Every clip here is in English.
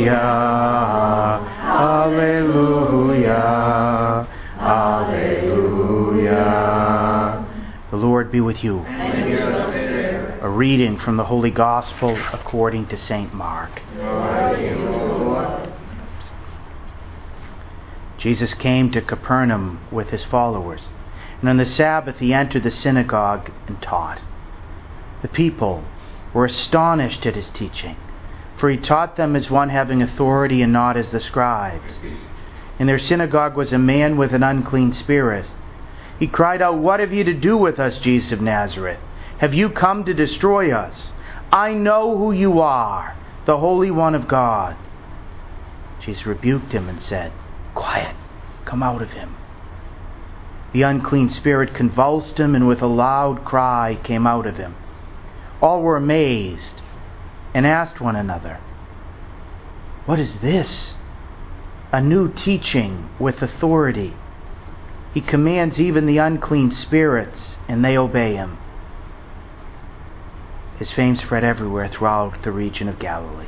Alleluia. Alleluia. The Lord be with you. And with your spirit. A reading from the Holy Gospel according to St. Mark. Glory to you, Lord. Jesus came to Capernaum with his followers, and on the Sabbath he entered the synagogue and taught. The people were astonished at his teaching, for he taught them as one having authority and not as the scribes. In their synagogue was a man with an unclean spirit. He cried out, "What have you to do with us, Jesus of Nazareth? Have you come to destroy us? I know who you are, the Holy One of God." Jesus rebuked him and said, "Quiet, come out of him." The unclean spirit convulsed him, and with a loud cry came out of him. All were amazed and asked one another, "What is this? A new teaching with authority. He commands even the unclean spirits, and they obey him." His fame spread everywhere throughout the region of Galilee.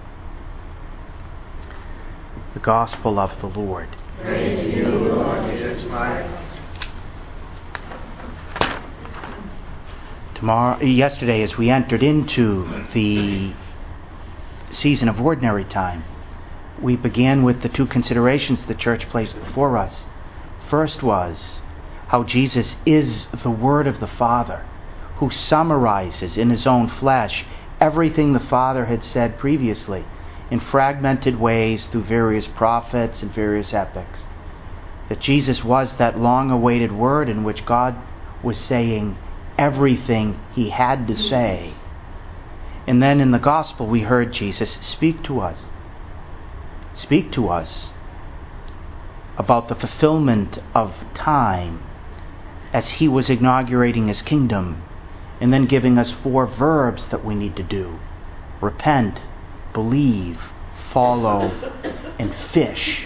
The Gospel of the Lord. Praise to you, Lord Jesus Christ. Yesterday, as we entered into the season of ordinary time, we began with the two considerations the Church placed before us. First was how Jesus is the Word of the Father, who summarizes in his own flesh everything the Father had said previously in fragmented ways through various prophets and various epics. That Jesus was that long-awaited Word in which God was saying everything he had to say. And then in the Gospel we heard Jesus speak to us. Speak to us about the fulfillment of time as he was inaugurating his kingdom, and then giving us 4 verbs that we need to do: repent, believe, follow, and fish.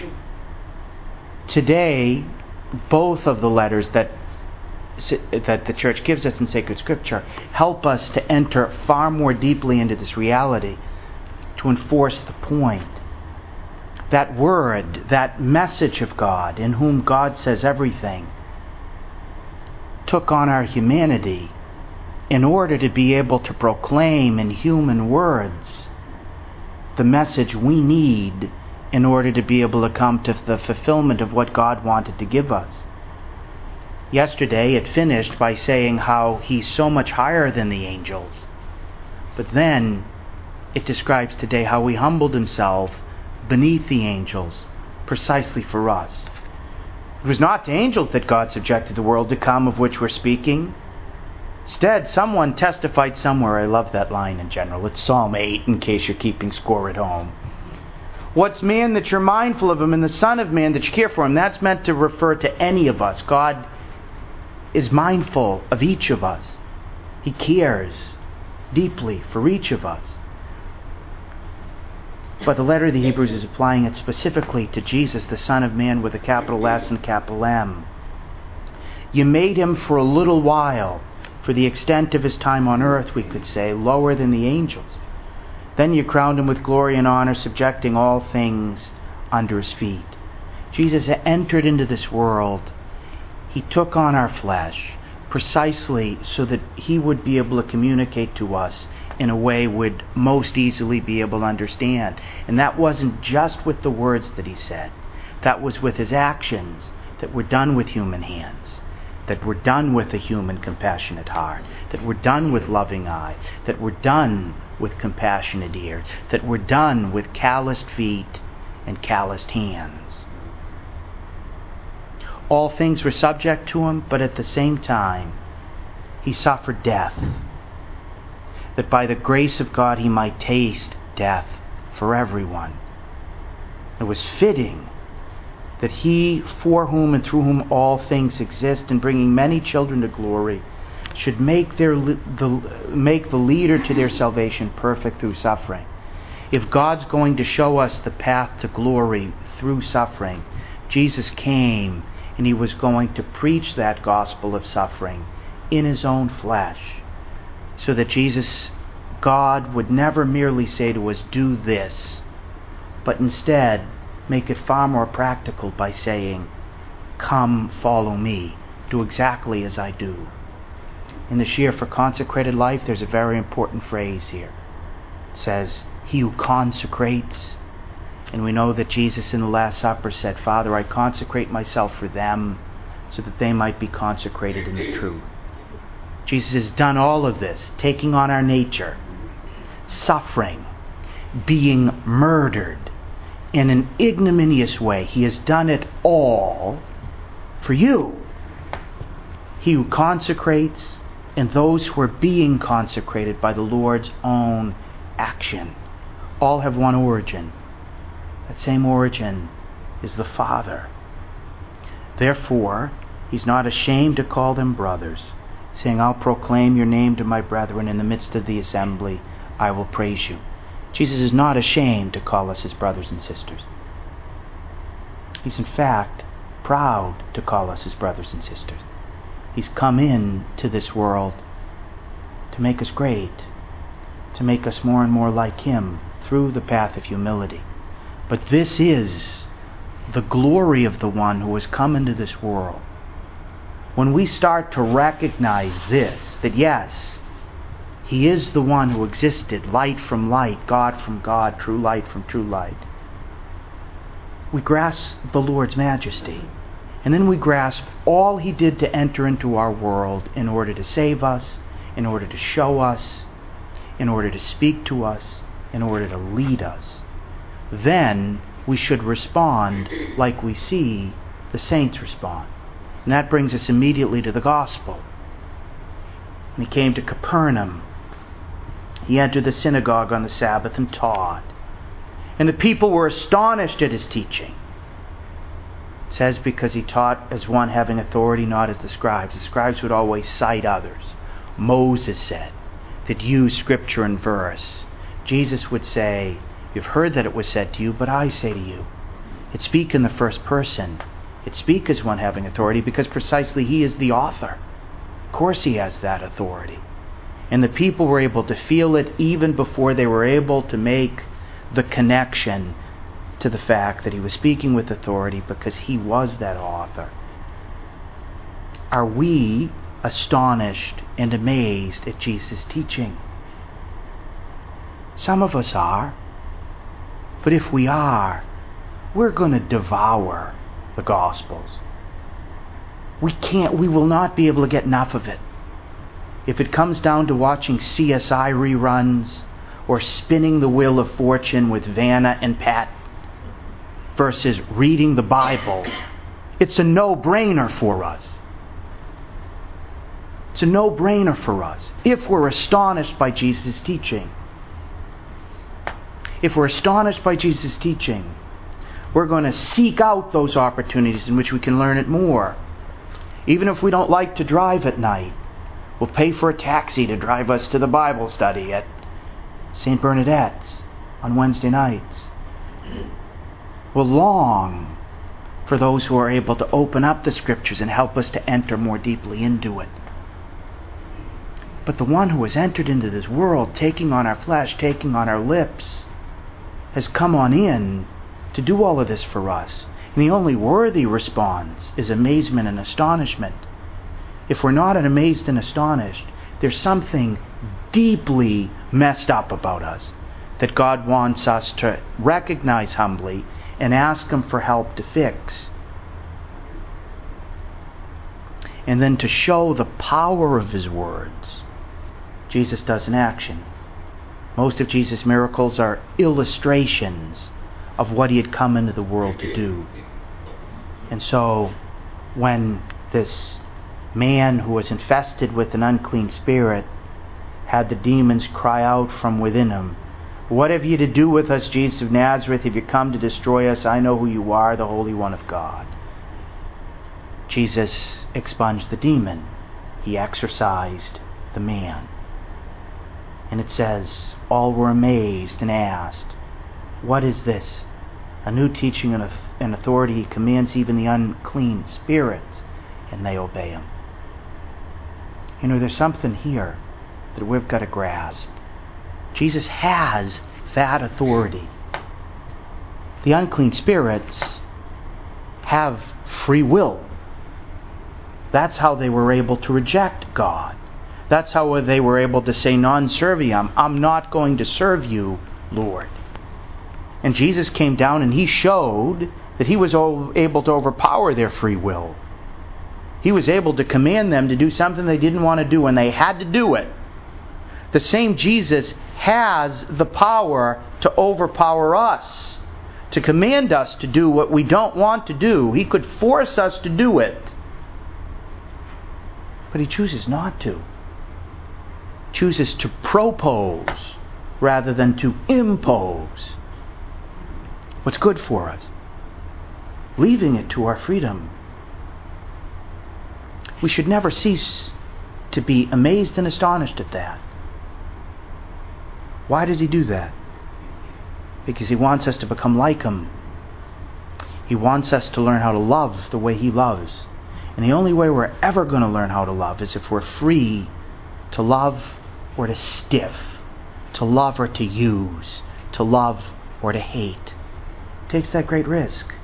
Today, both of the letters that the Church gives us in sacred Scripture help us to enter far more deeply into this reality, to enforce the point. That Word, that message of God, in whom God says everything, took on our humanity in order to be able to proclaim in human words the message we need in order to be able to come to the fulfillment of what God wanted to give us. Yesterday it finished by saying how he's so much higher than the angels. But then it describes today how he humbled himself beneath the angels precisely for us. It was not to angels that God subjected the world to come of which we're speaking. Instead, someone testified somewhere, I love that line in general, it's Psalm 8 in case you're keeping score at home. What's man that you're mindful of him, and the Son of Man that you care for him? That's meant to refer to any of us. God is mindful of each of us. He cares deeply for each of us. But the letter of the Hebrews is applying it specifically to Jesus, the Son of Man, with a capital S and capital M. You made him for a little while, for the extent of his time on earth, we could say, lower than the angels. Then you crowned him with glory and honor, subjecting all things under his feet. Jesus entered into this world. He took on our flesh precisely so that he would be able to communicate to us in a way we'd most easily be able to understand. And that wasn't just with the words that he said. That was with his actions that were done with human hands, that were done with a human compassionate heart, that were done with loving eyes, that were done with compassionate ears, that were done with calloused feet and calloused hands. All things were subject to him, but at the same time, he suffered death, that by the grace of God he might taste death for everyone. It was fitting that he, for whom and through whom all things exist, in bringing many children to glory, should make the leader to their salvation perfect through suffering. If God's going to show us the path to glory through suffering, Jesus came and he was going to preach that gospel of suffering in his own flesh, so that Jesus, God, would never merely say to us, do this, but instead make it far more practical by saying, "Come, follow me. Do exactly as I do." In the Shir for Consecrated Life, there's a very important phrase here. It says, "He who consecrates." And we know that Jesus in the Last Supper said, "Father, I consecrate myself for them so that they might be consecrated in the truth." Jesus has done all of this, taking on our nature, suffering, being murdered in an ignominious way. He has done it all for you. He who consecrates and those who are being consecrated by the Lord's own action all have one origin. That same origin is the Father. Therefore, he's not ashamed to call them brothers, saying, "I'll proclaim your name to my brethren in the midst of the assembly. I will praise you." Jesus is not ashamed to call us his brothers and sisters. He's in fact proud to call us his brothers and sisters. He's come in to this world to make us great, to make us more and more like him through the path of humility. But this is the glory of the one who has come into this world. When we start to recognize this, that yes, he is the one who existed, light from light, God from God, true light from true light, we grasp the Lord's majesty. And then we grasp all he did to enter into our world in order to save us, in order to show us, in order to speak to us, in order to lead us. Then we should respond like we see the saints respond. And that brings us immediately to the gospel. When he came to Capernaum, he entered the synagogue on the Sabbath and taught. And the people were astonished at his teaching. It says because he taught as one having authority, not as the scribes. The scribes would always cite others. Moses said that used scripture and verse. Jesus would say, "You've heard that it was said to you, but I say to you." It speak in the first person. It speak as one having authority because precisely he is the author. Of course he has that authority. And the people were able to feel it even before they were able to make the connection to the fact that he was speaking with authority because he was that author. Are we astonished and amazed at Jesus' teaching? Some of us are. But if we are, we're going to devour the Gospels. We will not be able to get enough of it. If it comes down to watching CSI reruns or spinning the wheel of fortune with Vanna and Pat versus reading the Bible, it's a no-brainer for us. It's a no-brainer for us if we're astonished by Jesus' teaching. If we're astonished by Jesus' teaching, we're going to seek out those opportunities in which we can learn it more. Even if we don't like to drive at night, we'll pay for a taxi to drive us to the Bible study at St. Bernadette's on Wednesday nights. We'll long for those who are able to open up the Scriptures and help us to enter more deeply into it. But the one who has entered into this world, taking on our flesh, taking on our lips, has come on in to do all of this for us. And the only worthy response is amazement and astonishment. If we're not amazed and astonished, there's something deeply messed up about us that God wants us to recognize humbly and ask him for help to fix. And then to show the power of his words, Jesus does in action. Most of Jesus' miracles are illustrations of what he had come into the world to do. And so, when this man who was infested with an unclean spirit had the demons cry out from within him, "What have you to do with us, Jesus of Nazareth? If you come to destroy us, I know who you are, the Holy One of God." Jesus expunged the demon. He exorcised the man. And it says, all were amazed and asked, "What is this? A new teaching and authority. He commands even the unclean spirits, and they obey him." You know, there's something here that we've got to grasp. Jesus has that authority. The unclean spirits have free will. That's how they were able to reject God. That's how they were able to say, non serviam, I'm not going to serve you, Lord. And Jesus came down and He showed that He was able to overpower their free will. He was able to command them to do something they didn't want to do, and they had to do it. The same Jesus has the power to overpower us, to command us to do what we don't want to do. He could force us to do it. But He chooses not to. Chooses to propose rather than to impose what's good for us, leaving it to our freedom. We should never cease to be amazed and astonished at that. Why does He do that? Because He wants us to become like Him. He wants us to learn how to love the way He loves. And the only way we're ever going to learn how to love is if we're free to love or to stiff, to love or to use, to love or to hate. It takes that great risk.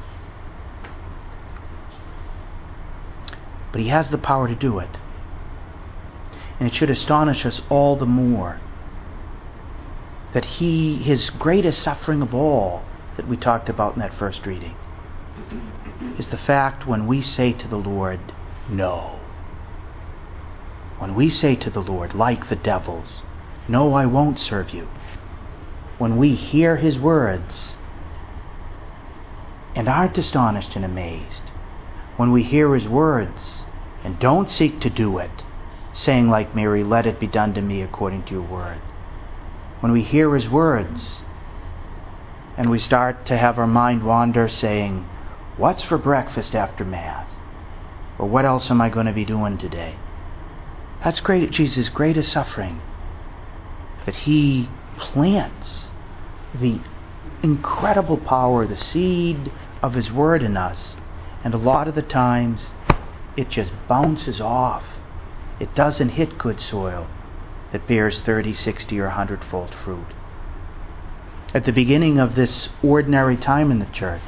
But He has the power to do it. And it should astonish us all the more that His greatest suffering of all that we talked about in that first reading is the fact when we say to the Lord, no. When we say to the Lord, like the devils, no, I won't serve you. When we hear His words and aren't astonished and amazed, when we hear His words and don't seek to do it, saying like Mary, let it be done to me according to your word. When we hear His words and we start to have our mind wander saying, what's for breakfast after Mass? Or what else am I going to be doing today? That's great. Jesus' greatest suffering. That He plants the incredible power, the seed of His Word in us. And a lot of the times, it just bounces off. It doesn't hit good soil that bears 30, 60, or 100-fold fruit. At the beginning of this ordinary time in the church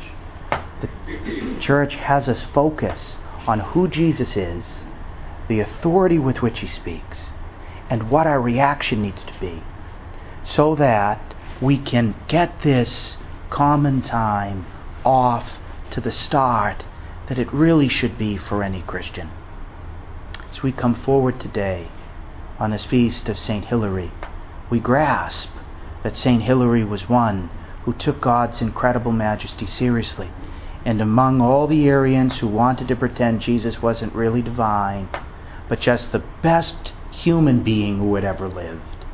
has us focus on who Jesus is, the authority with which He speaks, and what our reaction needs to be, so that we can get this common time off to the start that it really should be for any Christian. As we come forward today on this feast of St. Hilary, we grasp that St. Hilary was one who took God's incredible majesty seriously. And among all the Arians who wanted to pretend Jesus wasn't really divine, but just the best human being who had ever lived,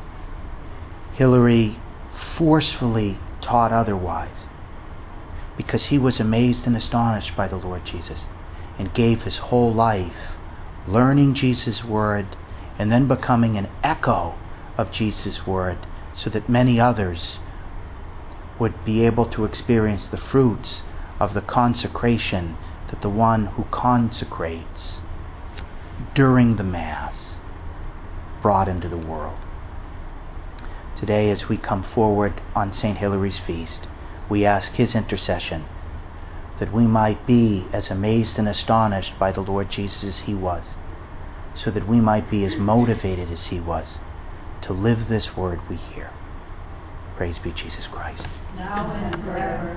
Hilary forcefully taught otherwise, because he was amazed and astonished by the Lord Jesus, and gave his whole life learning Jesus' word, and then becoming an echo of Jesus' word, so that many others would be able to experience the fruits of the consecration that the one who consecrates during the Mass brought into the world. Today, as we come forward on St. Hilary's feast, we ask his intercession that we might be as amazed and astonished by the Lord Jesus as he was, so that we might be as motivated as he was to live this word we hear. Praise be Jesus Christ. Now and forever.